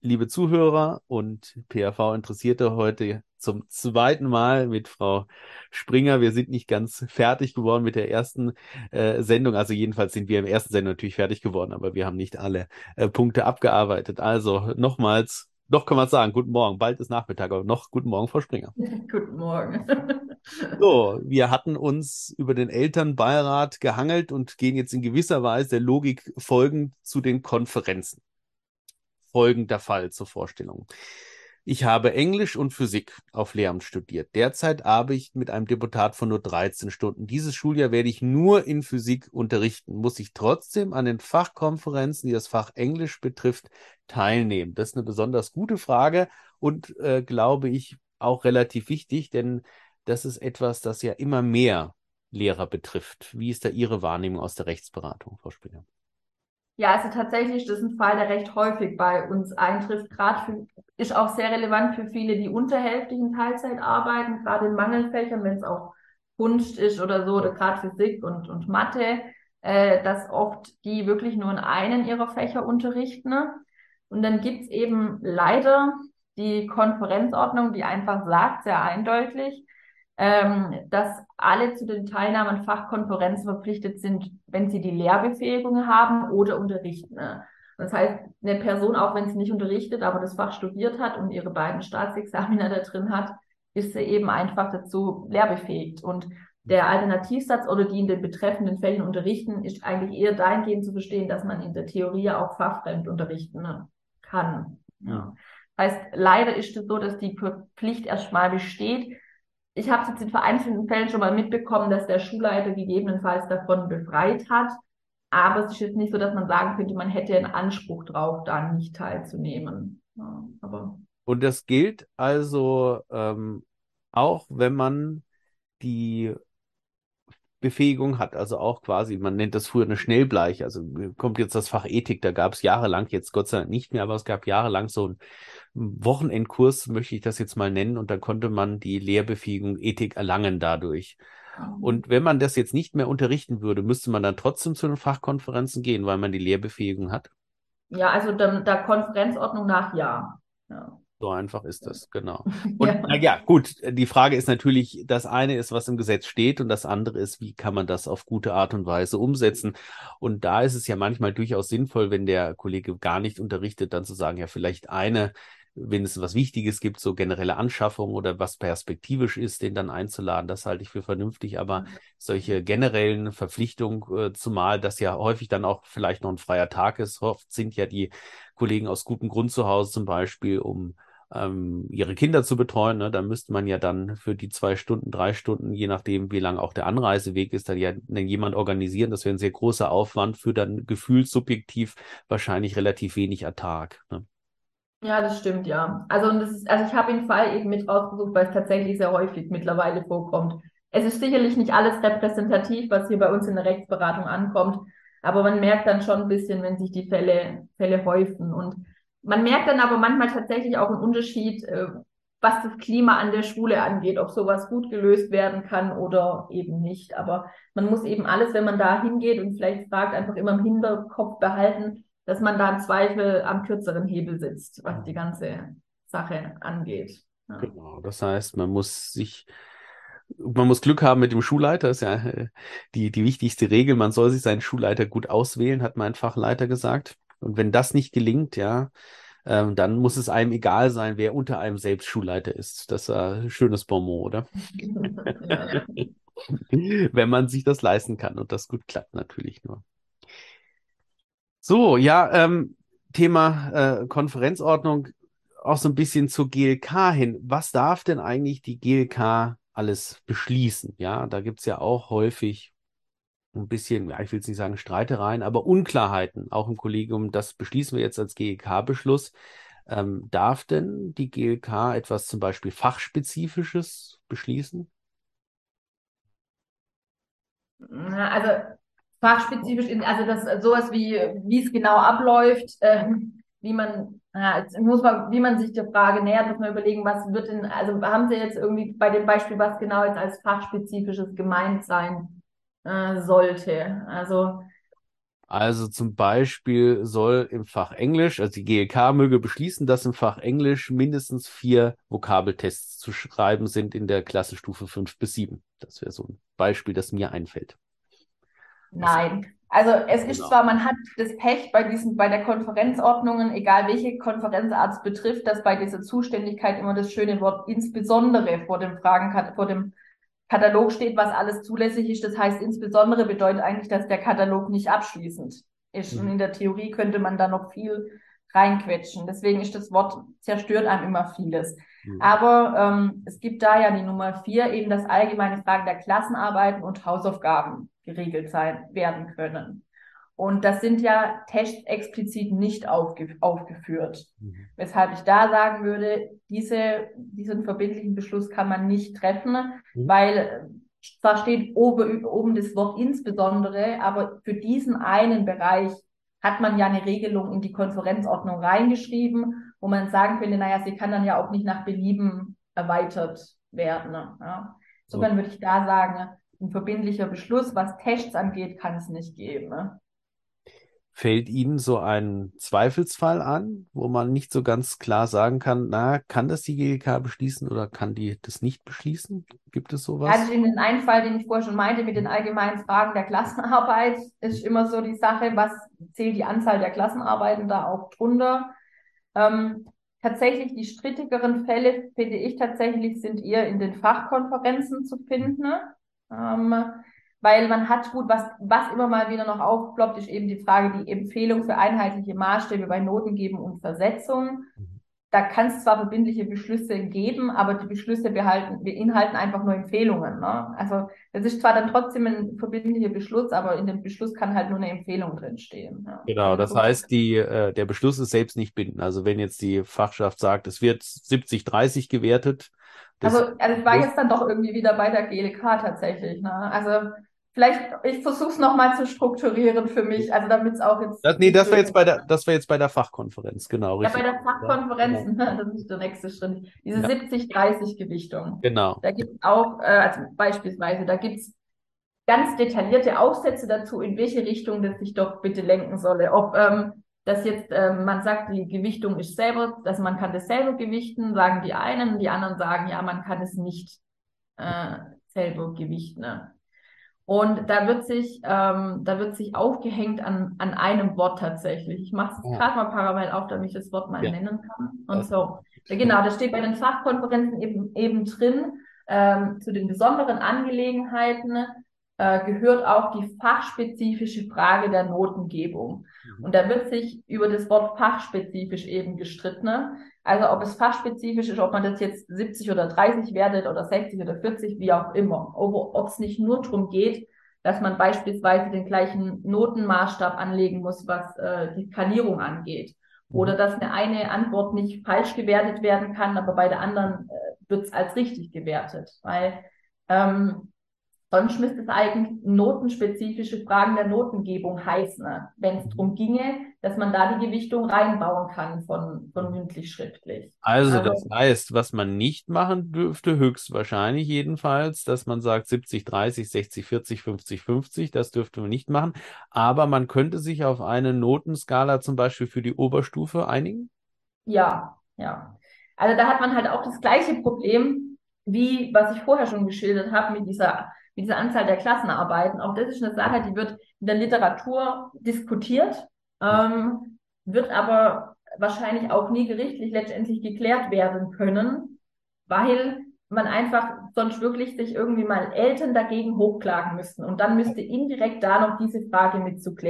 liebe Zuhörer und PAV-Interessierte, heute zum zweiten Mal mit Frau Springer. Wir sind nicht ganz fertig geworden mit der ersten Sendung. Also jedenfalls sind wir im ersten Sendung natürlich fertig geworden, aber wir haben nicht alle Punkte abgearbeitet. Also nochmals, noch kann man sagen, guten Morgen. Bald ist Nachmittag, aber noch guten Morgen, Frau Springer. Guten Morgen. So, wir hatten uns über den Elternbeirat gehangelt und gehen jetzt in gewisser Weise der Logik folgend zu den Konferenzen. Folgender Fall zur Vorstellung. Ich habe Englisch und Physik auf Lehramt studiert. Derzeit arbeite ich mit einem Deputat von nur 13 Stunden. Dieses Schuljahr werde ich nur in Physik unterrichten. Muss ich trotzdem an den Fachkonferenzen, die das Fach Englisch betrifft, teilnehmen? Das ist eine besonders gute Frage und glaube ich auch relativ wichtig, denn das ist etwas, das ja immer mehr Lehrer betrifft. Wie ist da Ihre Wahrnehmung aus der Rechtsberatung, Frau Spieler? Ja, also tatsächlich, das ist ein Fall, der recht häufig bei uns eintrifft. Ist auch sehr relevant für viele, die unterhälftig in Teilzeit arbeiten, gerade in Mangelfächern, wenn es auch Kunst ist oder so, oder gerade Physik und Mathe, dass oft die wirklich nur in einen ihrer Fächer unterrichten. Ne? Und dann gibt's eben leider die Konferenzordnung, die einfach sagt, sehr eindeutig, dass alle zu den Teilnahmen an Fachkonferenzen verpflichtet sind, wenn sie die Lehrbefähigung haben oder unterrichten. Das heißt, eine Person, auch wenn sie nicht unterrichtet, aber das Fach studiert hat und ihre beiden Staatsexamina da drin hat, ist sie eben einfach dazu lehrbefähigt. Und der Alternativsatz oder die in den betreffenden Fällen unterrichten, ist eigentlich eher dahingehend zu verstehen, dass man in der Theorie auch fachfremd unterrichten kann. Ja. Heißt, leider ist es so, dass die Pflicht erstmal besteht. Ich habe es jetzt in vereinzelten Fällen schon mal mitbekommen, dass der Schulleiter gegebenenfalls davon befreit hat. Aber es ist jetzt nicht so, dass man sagen könnte, man hätte einen Anspruch drauf, da nicht teilzunehmen. Ja, aber Und das gilt also auch, wenn man die Befähigung hat, also auch quasi, man nennt das früher eine Schnellbleiche, also kommt jetzt das Fach Ethik, da gab es jahrelang, jetzt Gott sei Dank nicht mehr, aber es gab jahrelang so einen Wochenendkurs, möchte ich das jetzt mal nennen, und dann konnte man die Lehrbefähigung Ethik erlangen dadurch. Und wenn man das jetzt nicht mehr unterrichten würde, müsste man dann trotzdem zu den Fachkonferenzen gehen, weil man die Lehrbefähigung hat. ja, also der Konferenzordnung nach ja. Ja. So einfach ist das, genau. Und Ja. naja, gut, die Frage ist natürlich, das eine ist, was im Gesetz steht, und das andere ist, wie kann man das auf gute Art und Weise umsetzen? Und da ist es ja manchmal durchaus sinnvoll, wenn der Kollege gar nicht unterrichtet, dann zu sagen, ja, vielleicht eine, wenn es was Wichtiges gibt, so generelle Anschaffung oder was perspektivisch ist, den dann einzuladen, das halte ich für vernünftig. Aber solche generellen Verpflichtungen, zumal das ja häufig dann auch vielleicht noch ein freier Tag ist, oft sind ja die Kollegen aus gutem Grund zu Hause zum Beispiel, um ihre Kinder zu betreuen. Ne? Da müsste man ja dann für die 2 Stunden, 3 Stunden, je nachdem, wie lang auch der Anreiseweg ist, dann jemand organisieren. Das wäre ein sehr großer Aufwand für dann gefühlssubjektiv wahrscheinlich relativ wenig Ertrag. Ne? Ja, das stimmt, ja. Also, und das ist, also ich habe den Fall eben mit rausgesucht, weil es tatsächlich sehr häufig mittlerweile vorkommt. Es ist sicherlich nicht alles repräsentativ, was hier bei uns in der Rechtsberatung ankommt, aber man merkt dann schon ein bisschen, wenn sich die Fälle häufen. Und man merkt dann aber manchmal tatsächlich auch einen Unterschied, was das Klima an der Schule angeht, ob sowas gut gelöst werden kann oder eben nicht. Aber man muss eben alles, wenn man da hingeht und vielleicht fragt, einfach immer im Hinterkopf behalten, dass man da im Zweifel am kürzeren Hebel sitzt, was die ganze Sache angeht. Ja. Genau. Das heißt, man muss Glück haben mit dem Schulleiter, ist ja die wichtigste Regel. Man soll sich seinen Schulleiter gut auswählen, hat mein Fachleiter gesagt. Und wenn das nicht gelingt, ja, dann muss es einem egal sein, wer unter einem selbst Schulleiter ist. Das ist ein schönes Bonmot, oder? Ja. Wenn man sich das leisten kann und das gut klappt natürlich nur. So, ja, Thema Konferenzordnung auch so ein bisschen zur GLK hin. Was darf denn eigentlich die GLK alles beschließen? Ja, da gibt's ja auch häufig ein bisschen, ja, ich will jetzt nicht sagen Streitereien, aber Unklarheiten, auch im Kollegium. Das beschließen wir jetzt als GLK-Beschluss. Darf denn die GLK etwas zum Beispiel Fachspezifisches beschließen? Also fachspezifisch, also das sowas wie es genau abläuft, wie man, ja, jetzt muss man, wie man sich der Frage nähert, muss man überlegen, was wird denn, also haben Sie jetzt irgendwie bei dem Beispiel, was genau jetzt als fachspezifisches gemeint sein sollte? Also Also zum Beispiel soll im Fach Englisch, also die GLK möge beschließen, dass im Fach Englisch mindestens 4 Vokabeltests zu schreiben sind in der Klassenstufe 5 bis 7. Das wäre so ein Beispiel, das mir einfällt. Das, Nein. Also es ist genau. zwar, man hat das Pech bei der Konferenzordnungen, egal welche Konferenzart es betrifft, dass bei dieser Zuständigkeit immer das schöne Wort insbesondere vor dem Katalog steht, was alles zulässig ist. Das heißt, insbesondere bedeutet eigentlich, dass der Katalog nicht abschließend ist. Und Mhm. in der Theorie könnte man da noch viel reinquetschen. Deswegen ist das Wort zerstört einem immer vieles. Mhm. Aber es gibt da ja die Nummer 4, eben dass allgemeine Fragen der Klassenarbeiten und Hausaufgaben geregelt sein werden können. Und das sind ja Tests explizit nicht aufgeführt. Mhm. Weshalb ich da sagen würde, diesen verbindlichen Beschluss kann man nicht treffen, Mhm. weil zwar steht oben das Wort insbesondere, aber für diesen einen Bereich hat man ja eine Regelung in die Konferenzordnung reingeschrieben, wo man sagen könnte, naja, sie kann dann ja auch nicht nach Belieben erweitert werden. Ne? Ja. Und Insofern würde ich da sagen, ein verbindlicher Beschluss, was Tests angeht, kann es nicht geben. Ne? fällt Ihnen so ein Zweifelsfall an, wo man nicht so ganz klar sagen kann, na, kann das die GLK beschließen oder kann die das nicht beschließen? Gibt es Ja, das sowas? ist eben den einen Fall, den ich vorher schon meinte, mit den allgemeinen Fragen der Klassenarbeit, ist immer so die Sache, was zählt die Anzahl der Klassenarbeiten da auch drunter. Ähm, tatsächlich die strittigeren Fälle, finde ich tatsächlich, sind eher in den Fachkonferenzen zu finden. Ne? Ähm, weil man hat gut, was immer mal wieder noch aufploppt, ist eben die Frage, die Empfehlung für einheitliche Maßstäbe bei Notengeben und Versetzung. Da kann es zwar verbindliche Beschlüsse geben, aber die Beschlüsse beinhalten einfach nur Empfehlungen. Ne? Also das ist zwar dann trotzdem ein verbindlicher Beschluss, aber in dem Beschluss kann halt nur eine Empfehlung drinstehen. Ja. Genau, Also das insofern, heißt, der Beschluss ist selbst nicht bindend. Also wenn jetzt die Fachschaft sagt, es wird 70-30 gewertet, das also ich war Beschluss. jetzt dann doch irgendwie wieder bei der GLK tatsächlich. Ne? Also vielleicht, ich versuche es nochmal zu strukturieren für mich, also damit es auch jetzt Nee, nicht das so war ist. jetzt bei der Fachkonferenz, genau, Ja, bei richtig. der Ja, Fachkonferenz, genau. ne, das ist der nächste Schritt. Diese Ja, 70-30-Gewichtung. genau. Da gibt es auch, also beispielsweise, da gibt es ganz detaillierte Aufsätze dazu, in welche Richtung das sich doch bitte lenken solle. Ob das jetzt, man sagt, die Gewichtung ist selber, dass man kann das selber gewichten, sagen die einen, die anderen sagen, ja, man kann es nicht äh, selber gewichten. Ne? Und da wird sich aufgehängt an einem Wort tatsächlich. Ich mache es jetzt Ah, gerade mal parallel auf, damit ich das Wort mal ja, nennen kann. Und das, so, ja, genau, das steht bei den Fachkonferenzen eben drin. Zu den besonderen Angelegenheiten gehört auch die fachspezifische Frage der Notengebung. mhm. Und da wird sich über das Wort fachspezifisch eben gestritten. Ne? Also ob es fachspezifisch ist, ob man das jetzt 70 oder 30 wertet oder 60 oder 40, wie auch immer. Ob es nicht nur darum geht, dass man beispielsweise den gleichen Notenmaßstab anlegen muss, was die Skalierung angeht. Mhm. Oder dass eine Antwort nicht falsch gewertet werden kann, aber bei der anderen wird es als richtig gewertet. Weil ähm, sonst müsste es eigentlich notenspezifische Fragen der Notengebung heißen, ne? Wenn es Mhm. darum ginge, dass man da die Gewichtung reinbauen kann von mündlich schriftlich. Also, das Also heißt, was man nicht machen dürfte, höchstwahrscheinlich jedenfalls, dass man sagt 70-30, 60-40, 50-50, das dürfte man nicht machen. Aber man könnte sich auf eine Notenskala zum Beispiel für die Oberstufe einigen. ja, ja. Also da hat man halt auch das gleiche Problem, wie was ich vorher schon geschildert habe mit dieser Anzahl der Klassenarbeiten. Auch das ist eine Sache, die wird in der Literatur diskutiert, wird aber wahrscheinlich auch nie gerichtlich letztendlich geklärt werden können, weil man einfach sonst wirklich sich irgendwie mal Eltern dagegen hochklagen müssten. Und dann müsste indirekt da noch diese Frage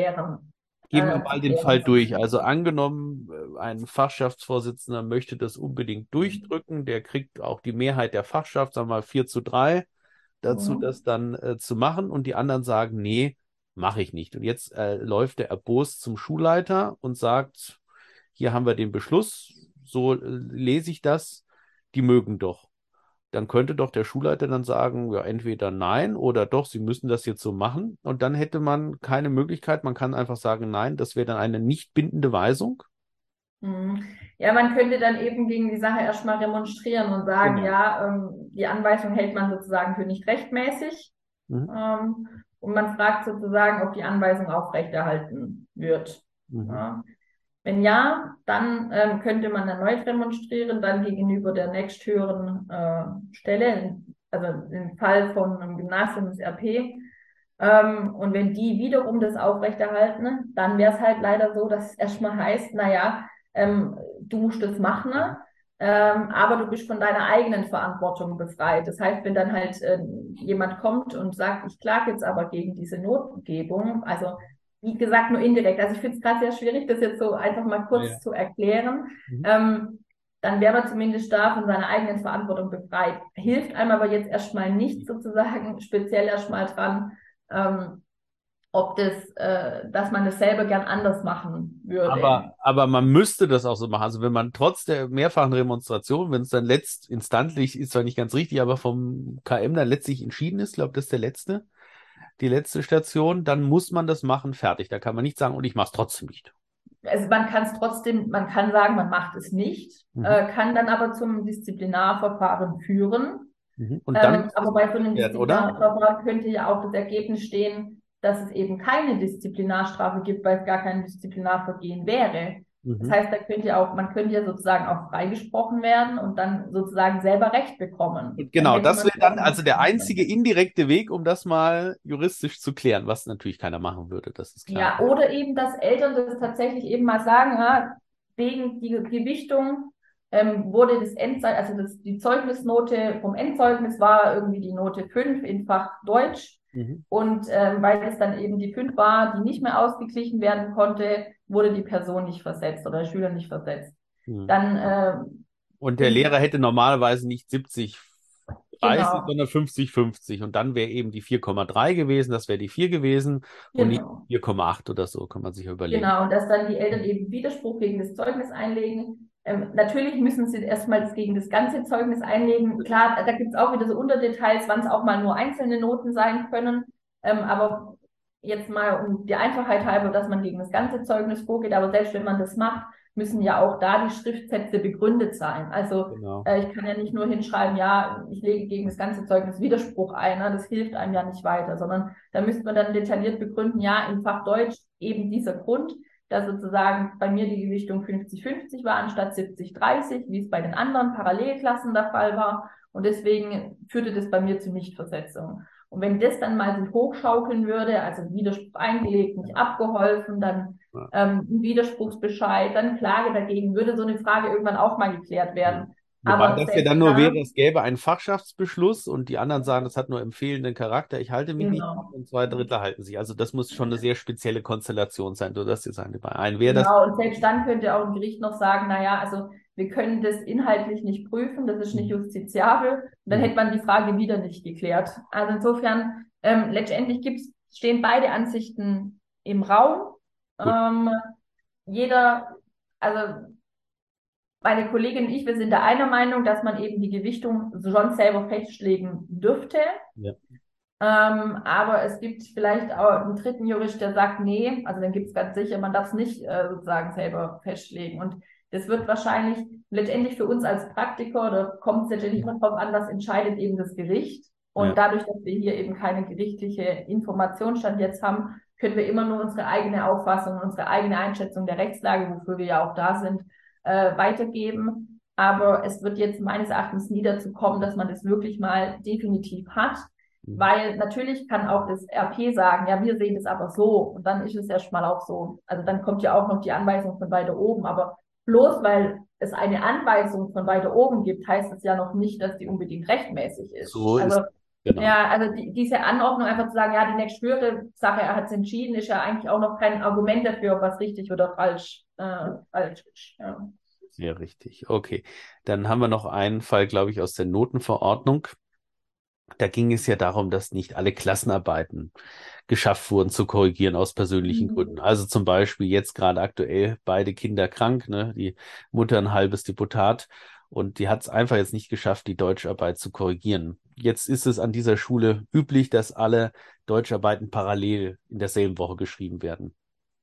Gehen wir zu mal den klären Fall durch. sein. Also angenommen, ein Fachschaftsvorsitzender möchte das unbedingt durchdrücken, der kriegt auch die Mehrheit der Fachschaft, sagen wir mal 4:3, dazu, Mhm. das dann zu machen und die anderen sagen, nee, mache ich nicht. Und jetzt läuft der erbost zum Schulleiter und sagt, hier haben wir den Beschluss, so lese ich das, die mögen doch. Dann könnte doch der Schulleiter dann sagen, ja, entweder nein oder doch, Sie müssen das jetzt so machen. Und dann hätte man keine Möglichkeit, man kann einfach sagen, nein, das wäre dann eine nicht bindende Weisung. Mhm. Ja, man könnte dann eben gegen die Sache erstmal remonstrieren und sagen, Genau. ja, die Anweisung hält man sozusagen für nicht rechtmäßig. Mhm. Ähm, und man fragt sozusagen, ob die Anweisung aufrechterhalten wird. Mhm. Ja. Wenn ja, dann könnte man erneut remonstrieren, dann gegenüber der nächsthöheren Stelle, also im Fall von einem Gymnasium des RP. Und wenn die wiederum das aufrechterhalten, dann wäre es halt leider so, dass es erstmal heißt, naja, du musst das machen, ne? Aber du bist von deiner eigenen Verantwortung befreit. Das heißt, wenn dann halt jemand kommt und sagt, ich klage jetzt aber gegen diese Notgebung, also wie gesagt, nur indirekt. Also ich finde es gerade sehr schwierig, das jetzt so einfach mal Ja, kurz ja. zu erklären. Mhm. Dann wäre man zumindest da von seiner eigenen Verantwortung befreit. Hilft einem aber jetzt erstmal nicht sozusagen, speziell erstmal dran, ähm, ob das, dass man das selber gern anders machen würde. Aber man müsste das auch so machen. Also wenn man trotz der mehrfachen Remonstration, wenn es dann letztinstantlich, ist zwar nicht ganz richtig, aber vom KM dann letztlich entschieden ist, glaube das ist die letzte Station, dann muss man das machen, fertig. Da kann man nicht sagen, und ich mache es trotzdem nicht. Also man kann es trotzdem, man kann sagen, man macht es nicht, Mhm. kann dann aber zum Disziplinarverfahren führen. Mhm. Und dann muss das Aber bei so behandelt einem werden, oder? Disziplinarverfahren könnte ja auch das Ergebnis stehen, dass es eben keine Disziplinarstrafe gibt, weil es gar kein Disziplinarvergehen wäre. Das Mhm. heißt, man könnte ja sozusagen auch freigesprochen werden und dann sozusagen selber Recht bekommen. Und Dann genau, hätte das man wäre es dann auch also der machen einzige können. indirekte Weg, um das mal juristisch zu klären, was natürlich keiner machen würde, das ist klar. Ja, oder eben, dass Eltern das tatsächlich eben mal sagen, ja, wegen die Gewichtung wurde das Endzeugnis, also die Zeugnisnote vom Endzeugnis war irgendwie die Note 5 in Fach Deutsch. Mhm. Und weil es dann eben die 5 war, die nicht mehr ausgeglichen werden konnte, wurde die Person nicht versetzt oder der Schüler nicht versetzt. Mhm. Dann Und der sind, Lehrer hätte normalerweise nicht 70, 30, genau, sondern 50, 50. Und dann wäre eben die 4,3 gewesen, das wäre die 4 gewesen und nicht genau. 4,8 oder so, kann man sich ja überlegen. Genau, und dass dann die Eltern eben Widerspruch gegen das Zeugnis einlegen. Natürlich müssen sie erstmal das gegen das ganze Zeugnis einlegen. Klar, da gibt es auch wieder so Unterdetails, wann es auch mal nur einzelne Noten sein können. Aber jetzt mal um die Einfachheit halber, dass man gegen das ganze Zeugnis vorgeht. Aber selbst wenn man das macht, müssen ja auch da die Schriftsätze begründet sein. Also Genau. ich kann ja nicht nur hinschreiben, ja, ich lege gegen das ganze Zeugnis Widerspruch ein. Ne? Das hilft einem ja nicht weiter, sondern da müsste man dann detailliert begründen, ja, im Fach Deutsch eben dieser Grund, dass sozusagen bei mir die Gewichtung 50-50 war anstatt 70-30, wie es bei den anderen Parallelklassen der Fall war. Und deswegen führte das bei mir zu Nichtversetzung. Und wenn das dann mal sich hochschaukeln würde, also Widerspruch eingelegt, nicht abgeholfen, dann Ja. ein Widerspruchsbescheid, dann Klage dagegen, würde so eine Frage irgendwann auch mal geklärt Ja. werden. Wobei Aber das ja selbst dann nur wäre, da, es gäbe einen Fachschaftsbeschluss und die anderen sagen, das hat nur empfehlenden Charakter, ich halte mich nicht dran genau. und zwei Drittel halten sich. Also das muss schon eine sehr spezielle Konstellation sein, so dass jetzt eine bei einen wäre das. Genau, und selbst dann könnte auch ein Gericht noch sagen, naja, also wir können das inhaltlich nicht prüfen, das ist nicht Mhm. justiziabel. Und dann Mhm. hätte man die Frage wieder nicht geklärt. Also insofern, letztendlich stehen beide Ansichten im Raum. Gut. Ähm, jeder, also meine Kollegin und ich, wir sind der einer Meinung, dass man eben die Gewichtung schon selber festlegen dürfte. Ja. Aber es gibt vielleicht auch einen dritten Jurist, der sagt, nee, also dann gibt es ganz sicher, man darf es nicht sozusagen selber festlegen. Und das wird wahrscheinlich letztendlich für uns als Praktiker, da kommt es letztendlich immer darauf an, was entscheidet eben das Gericht. Und Ja. dadurch, dass wir hier eben keine gerichtliche Informationsstand jetzt haben, können wir immer nur unsere eigene Auffassung, unsere eigene Einschätzung der Rechtslage, wofür wir ja auch da sind, weitergeben. Aber es wird jetzt meines Erachtens nie dazu kommen, dass man das wirklich mal definitiv hat. Mhm. Weil natürlich kann auch das RP sagen, ja, wir sehen das aber so und dann ist es erstmal auch so. Also dann kommt ja auch noch die Anweisung von weiter oben. Aber bloß weil es eine Anweisung von weiter oben gibt, heißt es ja noch nicht, dass die unbedingt rechtmäßig ist. So ist, Also genau. ja, also diese Anordnung einfach zu sagen, ja, die nächsthöhere Sache, er hat es entschieden, ist ja eigentlich auch noch kein Argument dafür, ob was richtig oder falsch ist. Ja. Sehr richtig. Okay. Dann haben wir noch einen Fall, glaube ich, aus der Notenverordnung. Da ging es ja darum, dass nicht alle Klassenarbeiten geschafft wurden zu korrigieren aus persönlichen Gründen. Also zum Beispiel jetzt gerade aktuell beide Kinder krank, ne? Die Mutter ein halbes Deputat und die hat es einfach jetzt nicht geschafft, die Deutscharbeit zu korrigieren. Jetzt ist es an dieser Schule üblich, dass alle Deutscharbeiten parallel in derselben Woche geschrieben werden.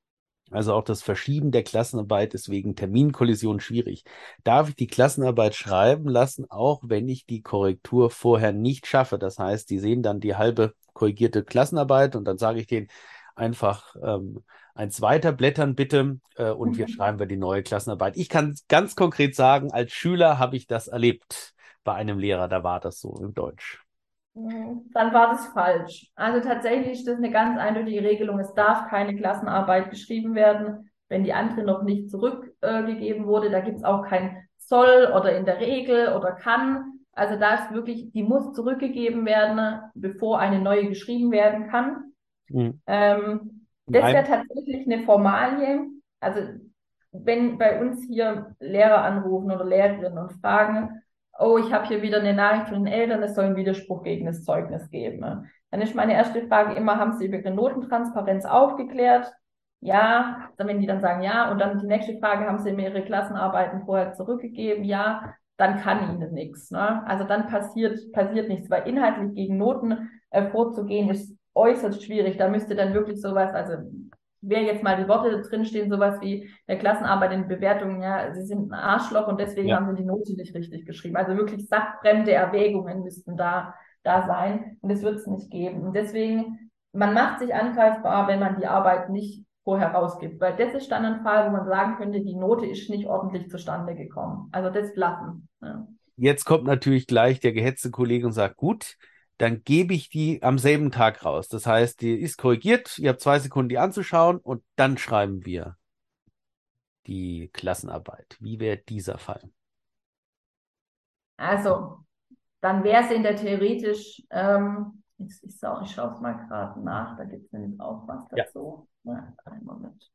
Also auch das Verschieben der Klassenarbeit ist wegen Terminkollision schwierig. Darf ich die Klassenarbeit schreiben lassen, auch wenn ich die Korrektur vorher nicht schaffe? Das heißt, die sehen dann die halbe korrigierte Klassenarbeit und dann sage ich denen einfach eins weiter blättern bitte und wir schreiben wir die neue Klassenarbeit. Ich kann ganz konkret sagen, als Schüler habe ich das erlebt bei einem Lehrer, da war das so im Deutsch. Dann war das falsch. Also tatsächlich ist das eine ganz eindeutige Regelung. Es darf keine Klassenarbeit geschrieben werden, wenn die andere noch nicht zurückgegeben wurde. Da gibt es auch kein soll oder in der Regel oder kann. Also da ist wirklich, die muss zurückgegeben werden, bevor eine neue geschrieben werden kann. Mhm. Das wäre tatsächlich eine Formalie. Also wenn bei uns hier Lehrer anrufen oder Lehrerinnen und fragen, oh, ich habe hier wieder eine Nachricht von den Eltern, es soll einen Widerspruch gegen das Zeugnis geben. Dann ist meine erste Frage immer, haben Sie über Ihre Notentransparenz aufgeklärt? Ja, dann wenn die dann sagen ja, und dann die nächste Frage, haben Sie mir Ihre Klassenarbeiten vorher zurückgegeben? Ja, dann kann Ihnen nichts. Ne? Also dann passiert nichts, weil inhaltlich gegen Noten vorzugehen ist äußerst schwierig. Da müsste dann wirklich sowas, also wer jetzt mal die Worte drinstehen, sowas wie der Klassenarbeit in Bewertungen, ja, sie sind ein Arschloch und deswegen Ja. haben sie die Note nicht richtig geschrieben. Also wirklich sachfremde Erwägungen müssten da sein und das wird es nicht geben. Und deswegen, man macht sich angreifbar, wenn man die Arbeit nicht vorher rausgibt, weil das ist dann ein Fall, wo man sagen könnte, die Note ist nicht ordentlich zustande gekommen. Also das lassen. Ja. Jetzt kommt natürlich gleich der gehetzte Kollege und sagt, gut, dann gebe ich die am selben Tag raus. Das heißt, die ist korrigiert, ihr habt 2 Sekunden, die anzuschauen und dann schreiben wir die Klassenarbeit. Wie wäre dieser Fall? Also, dann wäre es in der theoretisch, ich schaue es mal gerade nach, da gibt es nämlich auch was Ja. dazu. Ja, einen Moment.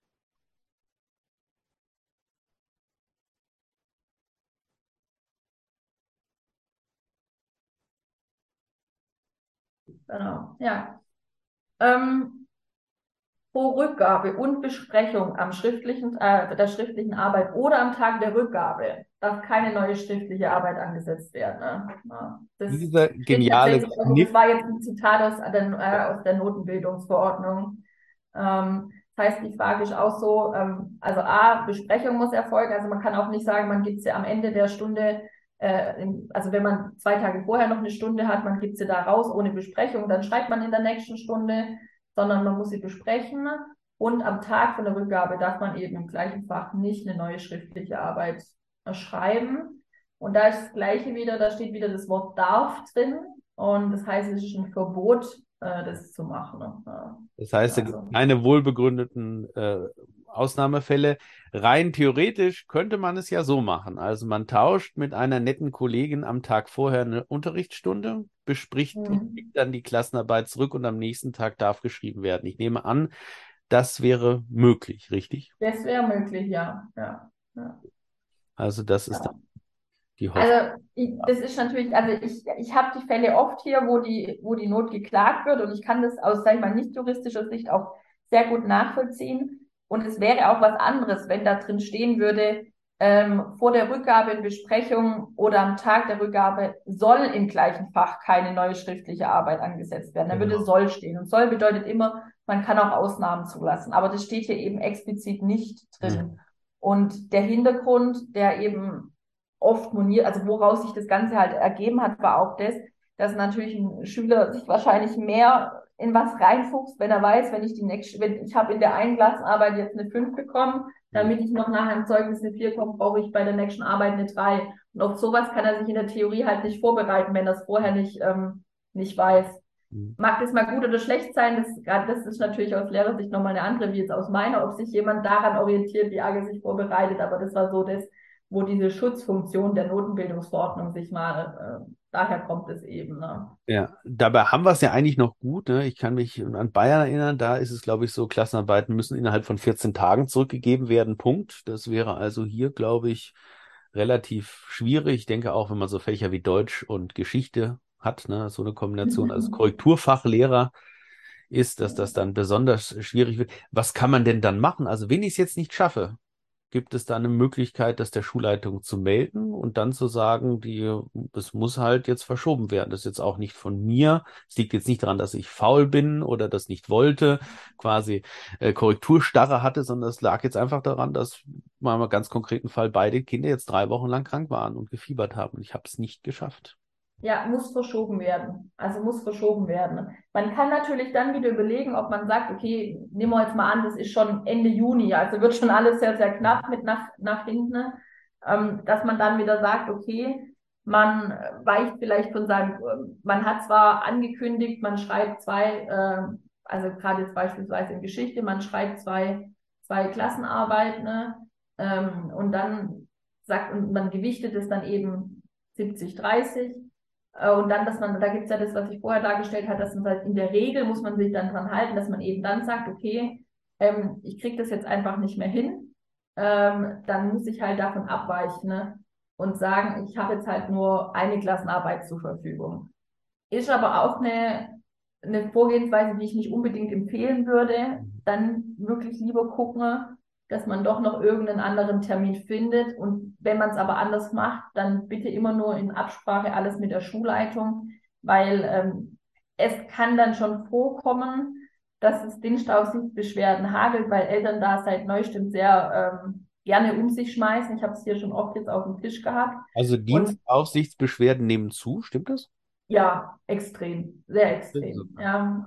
Genau, ja. Ähm, Pro Rückgabe und Besprechung der schriftlichen Arbeit oder am Tag der Rückgabe darf keine neue schriftliche Arbeit angesetzt werden. Ne? Ja, das Dieser steht geniale tatsächlich, also das Kniff. war jetzt ein Zitat aus der Notenbildungsverordnung. Das heißt, die Frage ist auch so, also A, Besprechung muss erfolgen, also man kann auch nicht sagen, man gibt sie am Ende der Stunde, also wenn man 2 Tage vorher noch eine Stunde hat, man gibt sie da raus ohne Besprechung, dann schreibt man in der nächsten Stunde, sondern man muss sie besprechen und am Tag von der Rückgabe darf man eben im gleichen Fach nicht eine neue schriftliche Arbeit schreiben. Und da ist das Gleiche wieder, da steht wieder das Wort darf drin und das heißt, es ist ein Verbot, das zu machen. Ja. Das heißt, da gibt es Also, keine wohlbegründeten Ausnahmesfälle. Rein theoretisch könnte man es ja so machen. Also man tauscht mit einer netten Kollegin am Tag vorher eine Unterrichtsstunde, bespricht und hm, gibt dann die Klassenarbeit zurück und am nächsten Tag darf geschrieben werden. Ich nehme an, das wäre möglich, richtig? das wäre möglich, ja. Ja, ja. Also das ist dann Ja. die Hoffnung. Also das ist natürlich, also ich habe die Fälle oft hier, wo die Not geklagt wird und ich kann das aus, sag ich mal, nicht juristischer Sicht auch sehr gut nachvollziehen. Und es wäre auch was anderes, wenn da drin stehen würde, vor der Rückgabe in Besprechung oder am Tag der Rückgabe soll im gleichen Fach keine neue schriftliche Arbeit angesetzt werden. Da würde Genau. soll stehen. Und soll bedeutet immer, man kann auch Ausnahmen zulassen. Aber das steht hier eben explizit nicht Hm. drin. Und der Hintergrund, der eben oft moniert, also woraus sich das Ganze halt ergeben hat, war auch das, dass natürlich ein Schüler sich wahrscheinlich mehr in was reinfuchst, wenn er weiß, wenn ich habe in der einen Klassenarbeit jetzt eine 5 bekommen, Hm. damit ich noch nachher im Zeugnis eine 4 komme, brauche ich bei der nächsten Arbeit eine 3. Und auf sowas kann er sich in der Theorie halt nicht vorbereiten, wenn er es vorher nicht weiß. Hm. Mag das mal gut oder schlecht sein, das ist natürlich aus Lehrersicht nochmal eine andere, wie jetzt aus meiner, ob sich jemand daran orientiert, wie arg er sich vorbereitet, aber das war so das, wo diese Schutzfunktion der Notenbildungsverordnung sich mal, daher kommt es eben. Ne? Ja, dabei haben wir es ja eigentlich noch gut. Ne? Ich kann mich an Bayern erinnern, da ist es, glaube ich, so, Klassenarbeiten müssen innerhalb von 14 Tagen zurückgegeben werden. Punkt. Das wäre also hier, glaube ich, relativ schwierig. Ich denke auch, wenn man so Fächer wie Deutsch und Geschichte hat, ne, so eine Kombination als Korrekturfachlehrer ist, dass das dann besonders schwierig wird. Was kann man denn dann machen? Also wenn ich es jetzt nicht schaffe, Gibt es da eine Möglichkeit, das der Schulleitung zu melden und dann zu sagen, es muss halt jetzt verschoben werden. Das ist jetzt auch nicht von mir. Es liegt jetzt nicht daran, dass ich faul bin oder das nicht wollte, quasi Korrekturstarre hatte, sondern es lag jetzt einfach daran, dass mal im ganz konkreten Fall beide Kinder jetzt 3 Wochen lang krank waren und gefiebert haben. Ich habe es nicht geschafft. Ja, muss verschoben werden. Also muss verschoben werden. Man kann natürlich dann wieder überlegen, ob man sagt, okay, nehmen wir jetzt mal an, das ist schon Ende Juni, also wird schon alles sehr, sehr knapp mit nach hinten, ne? Dass man dann wieder sagt, okay, man weicht vielleicht von seinem, man hat zwar angekündigt, man schreibt also gerade jetzt beispielsweise in Geschichte, man schreibt zwei Klassenarbeiten, ne? Und dann sagt, und man gewichtet es dann eben 70-30. Und dann, da gibt es ja das, was ich vorher dargestellt habe, dass man halt in der Regel muss man sich dann dran halten, dass man eben dann sagt, okay, ich kriege das jetzt einfach nicht mehr hin, dann muss ich halt davon abweichen, ne? Und sagen, ich habe jetzt halt nur eine Klassenarbeit zur Verfügung. Ist aber auch eine Vorgehensweise, die ich nicht unbedingt empfehlen würde. Dann wirklich lieber gucken, dass man doch noch irgendeinen anderen Termin findet. Und wenn man es aber anders macht, dann bitte immer nur in Absprache alles mit der Schulleitung, weil es kann dann schon vorkommen, dass es Dienstaufsichtsbeschwerden hagelt, weil Eltern da seit neuestem sehr gerne um sich schmeißen. Ich habe es hier schon oft jetzt auf dem Tisch gehabt. Also Und Dienstaufsichtsbeschwerden nehmen zu, stimmt das? ja, extrem, sehr Das ist extrem. super. Ja,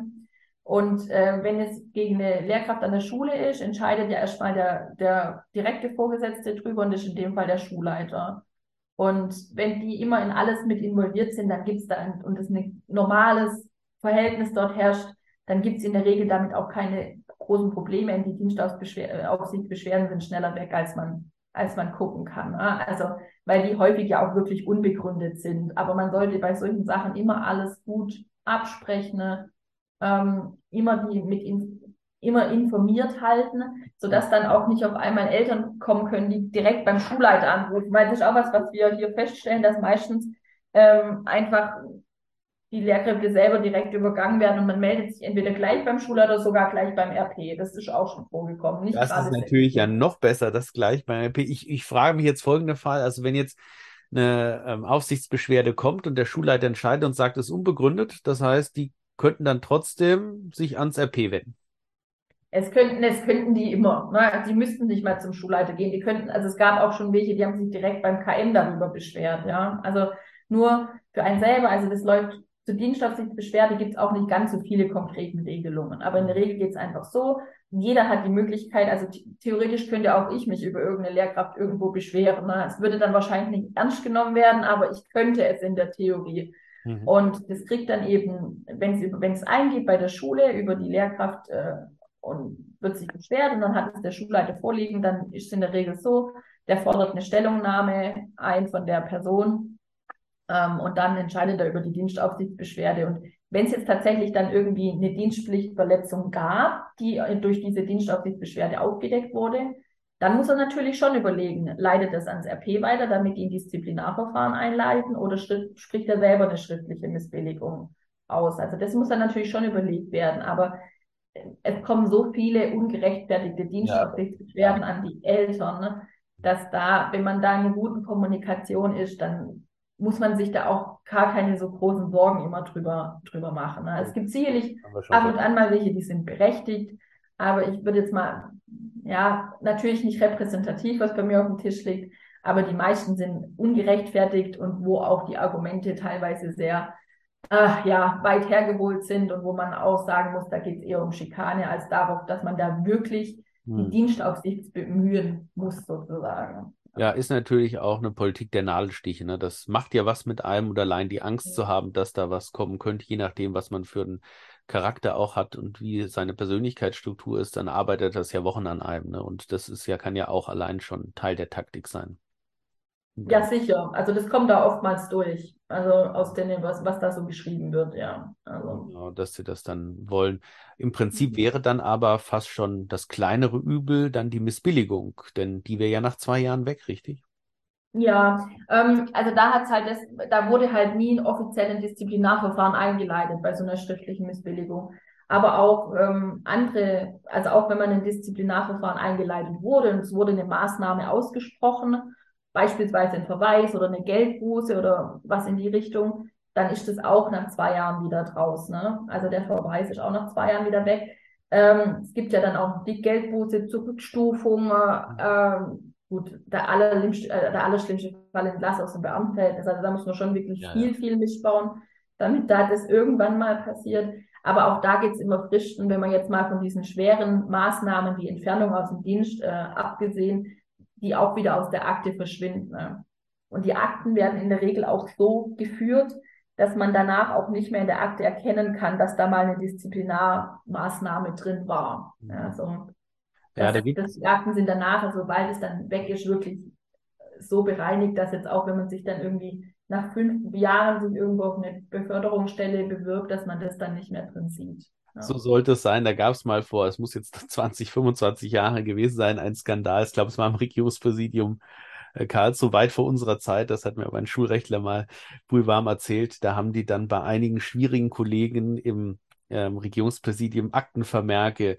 und wenn es gegen eine Lehrkraft an der Schule ist, entscheidet ja erstmal der direkte Vorgesetzte drüber und das ist in dem Fall der Schulleiter. Und wenn die immer in alles mit involviert sind, dann gibt's da und es ein normales Verhältnis dort herrscht, dann gibt's in der Regel damit auch keine großen Probleme. Und die Dienstaufsichtsbeschwerden sind schneller weg, als man gucken kann. Ne? Also, weil die häufig ja auch wirklich unbegründet sind. Aber man sollte bei solchen Sachen immer alles gut absprechen, ne? Immer informiert halten, sodass dann auch nicht auf einmal Eltern kommen können, die direkt beim Schulleiter anrufen. Weil das ist auch was wir hier feststellen, dass meistens einfach die Lehrkräfte selber direkt übergangen werden und man meldet sich entweder gleich beim Schulleiter oder sogar gleich beim RP. Das ist auch schon vorgekommen, nicht Das ist gerade natürlich ja selten. noch besser, das gleich beim LP. Ich frage mich jetzt folgender Fall, also wenn jetzt eine Aufsichtsbeschwerde kommt und der Schulleiter entscheidet und sagt, es ist unbegründet, das heißt, die könnten dann trotzdem sich ans RP wenden. Es könnten die immer, ne? Die müssten nicht mal zum Schulleiter gehen. Die könnten, also es gab auch schon welche, die haben sich direkt beim KM darüber beschwert, ja. Also nur für einen selber, also das läuft zur Dienstaufsichtsbeschwerde gibt es auch nicht ganz so viele konkreten Regelungen. Aber in der Regel geht es einfach so. Jeder hat die Möglichkeit, also theoretisch könnte auch ich mich über irgendeine Lehrkraft irgendwo beschweren. Ne? Es würde dann wahrscheinlich nicht ernst genommen werden, aber ich könnte es in der Theorie. Mhm. Und das kriegt dann eben, wenn es eingeht bei der Schule über die Lehrkraft und wird sich beschwert und dann hat es der Schulleiter vorliegen, dann ist es in der Regel so, der fordert eine Stellungnahme ein von der Person und dann entscheidet er über die Dienstaufsichtsbeschwerde. Und wenn es jetzt tatsächlich dann irgendwie eine Dienstpflichtverletzung gab, die durch diese Dienstaufsichtsbeschwerde aufgedeckt wurde, dann muss er natürlich schon überlegen, leitet es ans RP weiter, damit die ein Disziplinarverfahren einleiten oder spricht er selber eine schriftliche Missbilligung aus. Also das muss dann natürlich schon überlegt werden. Aber es kommen so viele ungerechtfertigte Ja, ja. Dienstaufsichtsbeschwerden an die Eltern, ne, dass da, wenn man da in einer guten Kommunikation ist, dann muss man sich da auch gar keine so großen Sorgen immer drüber machen. Ne. Es gibt sicherlich Haben wir schon ab fest. und an mal welche, die sind berechtigt, aber ich würde jetzt mal, ja, natürlich nicht repräsentativ, was bei mir auf dem Tisch liegt, aber die meisten sind ungerechtfertigt und wo auch die Argumente teilweise sehr ja, weit hergeholt sind und wo man auch sagen muss, da geht es eher um Schikane als darauf, dass man da wirklich die Hm. Dienstaufsicht bemühen muss, sozusagen. Ja, ist natürlich auch eine Politik der Nadelstiche, ne? Das macht ja was mit einem und allein die Angst zu haben, dass da was kommen könnte, je nachdem, was man für einen Charakter auch hat und wie seine Persönlichkeitsstruktur ist, dann arbeitet das ja Wochen an einem, ne? Und das ist ja, kann ja auch allein schon Teil der Taktik sein. Und Ja, dann, sicher. Also das kommt da oftmals durch. Also aus den, was da so geschrieben wird, ja. Also. genau, dass sie das dann wollen. Im Prinzip wäre dann aber fast schon das kleinere Übel dann die Missbilligung, denn die wäre ja nach 2 Jahren weg, richtig? Ja, also da wurde halt nie ein offizielles Disziplinarverfahren eingeleitet bei so einer schriftlichen Missbilligung. aber auch andere, also auch wenn man ein Disziplinarverfahren eingeleitet wurde und es wurde eine Maßnahme ausgesprochen, beispielsweise ein Verweis oder eine Geldbuße oder was in die Richtung, dann ist es auch nach 2 Jahren wieder draus. Ne? Also der Verweis ist auch nach 2 Jahren wieder weg. Es gibt ja dann auch die Geldbuße, Zurückstufung, gut, der allerschlimmste Fall Entlass aus dem Beamtenverhältnis. Also da muss man schon wirklich Ja, ja. viel missbauen, damit da das irgendwann mal passiert. Aber auch da geht es immer Fristen, wenn man jetzt mal von diesen schweren Maßnahmen wie Entfernung aus dem Dienst abgesehen, die auch wieder aus der Akte verschwinden. Ne? Und die Akten werden in der Regel auch so geführt, dass man danach auch nicht mehr in der Akte erkennen kann, dass da mal eine Disziplinarmaßnahme drin war. Also Ja, da gibt die Akten sind danach, also sobald es dann weg ist, wirklich so bereinigt, dass jetzt auch, wenn man sich dann irgendwie nach 5 Jahren sich irgendwo auf eine Beförderungsstelle bewirbt, dass man das dann nicht mehr drin sieht. So Ja. sollte es sein. Da gab es mal vor, es muss jetzt 20, 25 Jahre gewesen sein, ein Skandal. Ich glaube, es war im Regierungspräsidium Karlsruhe, weit vor unserer Zeit. Das hat mir aber ein Schulrechtler mal brühwarm erzählt. Da haben die dann bei einigen schwierigen Kollegen im Regierungspräsidium Aktenvermerke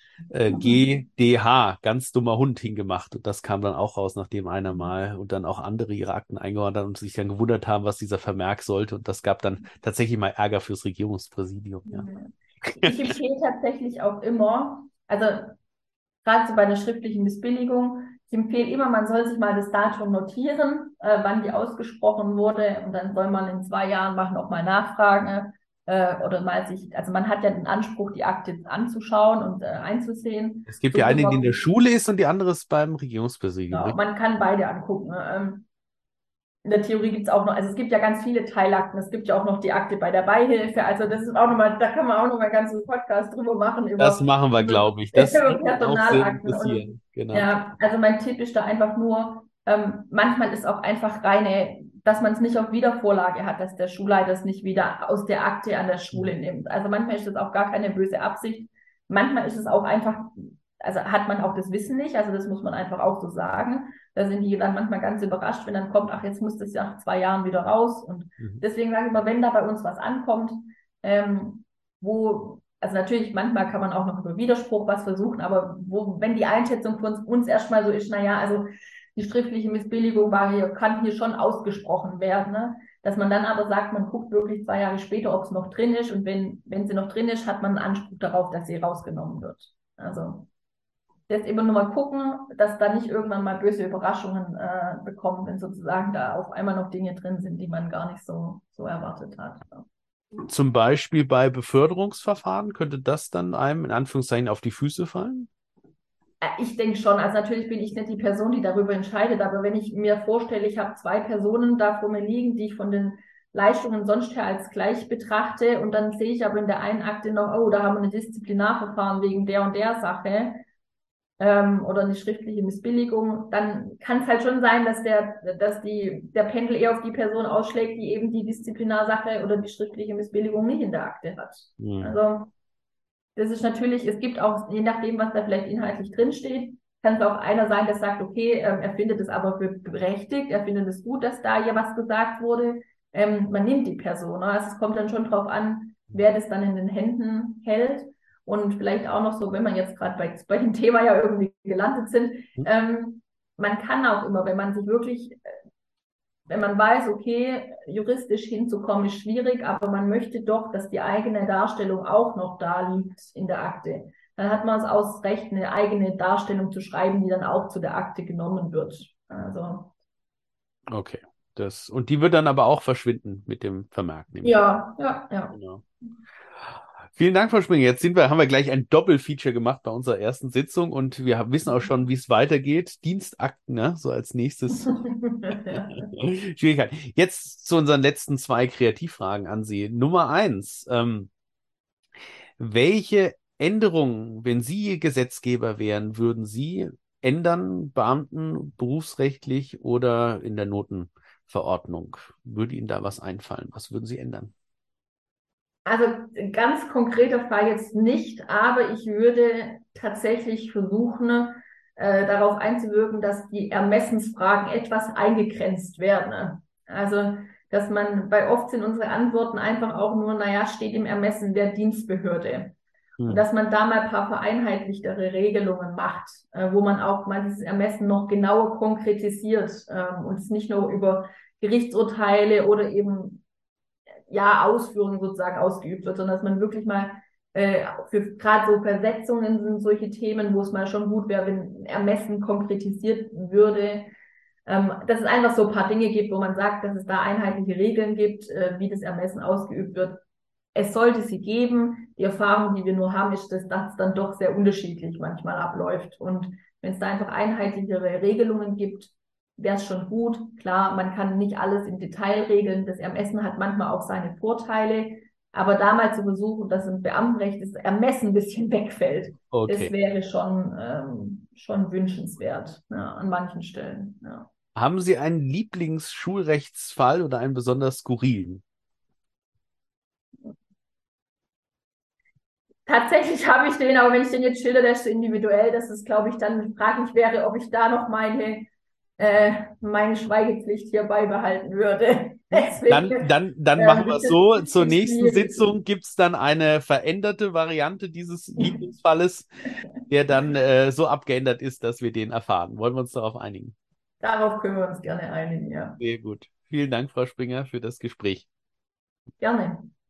GDH, ganz dummer Hund, hingemacht. Und das kam dann auch raus, nachdem einer mal und dann auch andere ihre Akten eingeordnet haben und sich dann gewundert haben, was dieser Vermerk sollte. Und das gab dann tatsächlich mal Ärger fürs Regierungspräsidium. Ja. Ich empfehle tatsächlich auch immer, also gerade so bei einer schriftlichen Missbilligung, ich empfehle immer, man soll sich mal das Datum notieren, wann die ausgesprochen wurde, und dann soll man in 2 Jahren machen, auch mal nachfragen, oder mal sich, also man hat ja den Anspruch, die Akte anzuschauen und einzusehen. Es gibt So ja wie eine, die in man, der Schule ist und die andere ist beim Regierungspräsidium, ja, richtig? man kann beide angucken. In der Theorie gibt es auch noch, also es gibt ja ganz viele Teilakten, es gibt ja auch noch die Akte bei der Beihilfe, also das ist auch nochmal, da kann man auch nochmal einen ganzen Podcast drüber machen, Das machen wir, über, glaube ich. Das über wird mich auch sehr Personalakten. Und interessieren. Genau. ja, also mein Tipp ist da einfach nur, manchmal ist auch einfach reine, dass man es nicht auf Wiedervorlage hat, dass der Schulleiter es nicht wieder aus der Akte an der Schule nimmt. Also manchmal ist das auch gar keine böse Absicht. Manchmal ist es auch einfach, also hat man auch das Wissen nicht, also das muss man einfach auch so sagen. Da sind die dann manchmal ganz überrascht, wenn dann kommt, ach, jetzt muss das ja nach 2 Jahren wieder raus. Und Mhm. deswegen sage ich immer, wenn da bei uns was ankommt, also natürlich, manchmal kann man auch noch über Widerspruch was versuchen, aber wenn die Einschätzung von uns erstmal so ist, naja, also die schriftliche Missbilligung kann hier schon ausgesprochen werden, ne? Dass man dann aber sagt, man guckt wirklich 2 Jahre später, ob es noch drin ist, und wenn sie noch drin ist, hat man einen Anspruch darauf, dass sie rausgenommen wird. Also jetzt immer nur mal gucken, dass da nicht irgendwann mal böse Überraschungen bekommen, wenn sozusagen da auf einmal noch Dinge drin sind, die man gar nicht so erwartet hat. Ja. Zum Beispiel bei Beförderungsverfahren könnte das dann einem in Anführungszeichen auf die Füße fallen? Ich denke schon, also natürlich bin ich nicht die Person, die darüber entscheidet, aber wenn ich mir vorstelle, ich habe 2 Personen da vor mir liegen, die ich von den Leistungen sonst her als gleich betrachte, und dann sehe ich aber in der einen Akte noch, oh, da haben wir ein Disziplinarverfahren wegen der und der Sache, oder eine schriftliche Missbilligung, dann kann es halt schon sein, der Pendel eher auf die Person ausschlägt, die eben die Disziplinarsache oder die schriftliche Missbilligung nicht in der Akte hat. Hm. Also das ist natürlich, es gibt auch, je nachdem, was da vielleicht inhaltlich drinsteht, kann es auch einer sein, der sagt, okay, er findet es aber für berechtigt, er findet es gut, dass da hier was gesagt wurde. Man nimmt die Person. Ne? Also es kommt dann schon drauf an, wer das dann in den Händen hält. Und vielleicht auch noch so, wenn man jetzt gerade bei dem Thema ja irgendwie gelandet sind, man kann auch immer, wenn man sich wirklich, wenn man weiß, okay, juristisch hinzukommen ist schwierig, aber man möchte doch, dass die eigene Darstellung auch noch da liegt in der Akte. Dann hat man es aus Recht, eine eigene Darstellung zu schreiben, die dann auch zu der Akte genommen wird. Also, Okay. Und die wird dann aber auch verschwinden mit dem Vermerk, nehme ich an. ja. Genau. Vielen Dank, Frau Springer. Haben wir gleich ein Doppelfeature gemacht bei unserer ersten Sitzung und wir wissen auch schon, wie es weitergeht. Dienstakten, ne? So als nächstes Schwierigkeit. Jetzt zu unseren letzten 2 Kreativfragen an Sie. Nummer 1. Welche Änderungen, wenn Sie Gesetzgeber wären, würden Sie ändern, Beamten, berufsrechtlich oder in der Notenverordnung? Würde Ihnen da was einfallen? Was würden Sie ändern? Also ein ganz konkreter Fall jetzt nicht, aber ich würde tatsächlich versuchen, darauf einzuwirken, dass die Ermessensfragen etwas eingegrenzt werden. Also, dass man, bei oft sind unsere Antworten einfach auch nur, naja, steht im Ermessen der Dienstbehörde. Und Hm. dass man da mal ein paar vereinheitlichtere Regelungen macht, wo man auch mal dieses Ermessen noch genauer konkretisiert und es nicht nur über Gerichtsurteile oder eben ja Ausführungen sozusagen ausgeübt wird, sondern dass man wirklich mal für gerade so Versetzungen sind solche Themen, wo es mal schon gut wäre, wenn Ermessen konkretisiert würde, dass es einfach so ein paar Dinge gibt, wo man sagt, dass es da einheitliche Regeln gibt, wie das Ermessen ausgeübt wird. Es sollte sie geben. Die Erfahrung, die wir nur haben, ist, dass das dann doch sehr unterschiedlich manchmal abläuft. Und wenn es da einfach einheitlichere Regelungen gibt, wäre es schon gut. Klar, man kann nicht alles im Detail regeln. Das Ermessen hat manchmal auch seine Vorteile. Aber da mal zu versuchen, dass im Beamtenrecht das Ermessen ein bisschen wegfällt, das Okay. wäre schon wünschenswert, ja, an manchen Stellen. Ja. Haben Sie einen Lieblingsschulrechtsfall oder einen besonders skurrilen? Tatsächlich habe ich den, aber wenn ich den jetzt schilder, der ist so individuell, dass es, glaube ich, dann fraglich wäre, ob ich da noch meine Schweigepflicht hier beibehalten würde. Deswegen Dann machen wir ist es es ein so. Zur bisschen nächsten schwierig. Sitzung gibt es dann eine veränderte Variante dieses Lieblingsfalles, der dann so abgeändert ist, dass wir den erfahren. Wollen wir uns darauf einigen? Darauf können wir uns gerne einigen, ja. Sehr gut. Vielen Dank, Frau Springer, für das Gespräch. Gerne.